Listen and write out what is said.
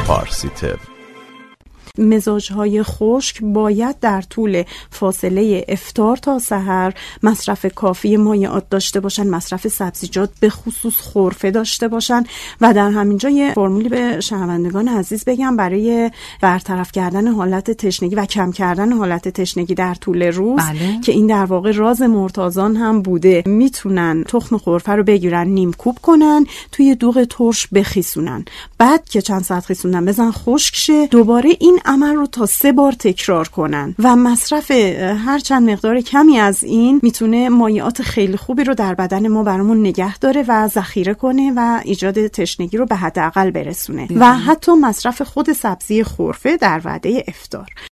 پارسی تب. مزاج‌های خشک باید در طول فاصله افطار تا سحر مصرف کافی مایعات داشته باشن، مصرف سبزیجات به خصوص خرفه داشته باشن. و در همینجا یه فرمولی به شنوندگان عزیز بگم برای برطرف کردن حالت تشنگی و کم کردن حالت تشنگی در طول روز. بله. که این در واقع راز مرتازان هم بوده. میتونن تخم خرفه رو بگیرن، نیم کوب کنن، توی دوغ ترش بخیسونن، بعد که چند ساعت خیسوندن بزن خشک شه، دوباره این عمل رو تا 3 بار تکرار کنن و مصرف هر چند مقدار کمی از این میتونه مایعات خیلی خوبی رو در بدن ما برامون نگه داره و ذخیره کنه و ایجاد تشنگی رو به حداقل برسونه. و حتی مصرف خود سبزی خرفه در وعده افطار.